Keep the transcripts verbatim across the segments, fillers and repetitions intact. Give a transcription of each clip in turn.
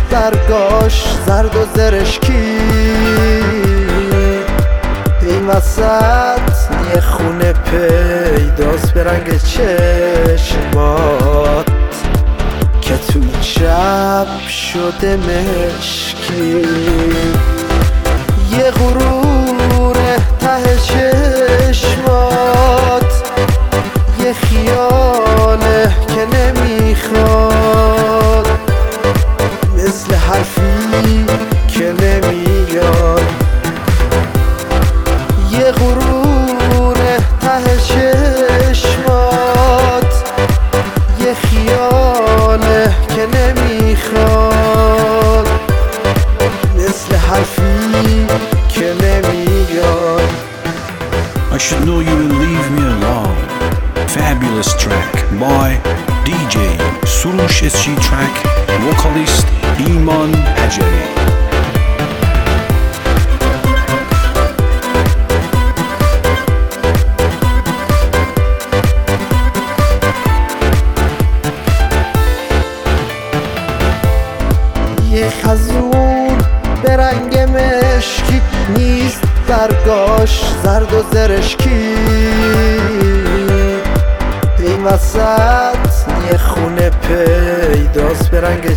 برگاش زرد و زرشکی، این وسط یه خونه پیداست به رنگ چشمات که تو شب شده مشکی. یه غرور ته چشمات، یه خیاله که نمیخواد، مثل حرفی که نمیاد. یه غرور ته چشمات، یه خیاله که نمیخواد، مثل حرفی که نمیاد. I should know you will leave me alone. Fabulous track by D J Surush S G Track, vocalist Iman Hajari. یه خزون به رنگ مشکی نیست برگاش زرد و زرشکی، این وسط یه خونه پیداست به رنگ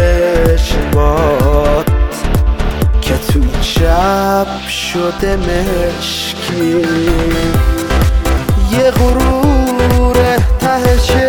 چشمات که تو شب شده مشکی. یه غرور ته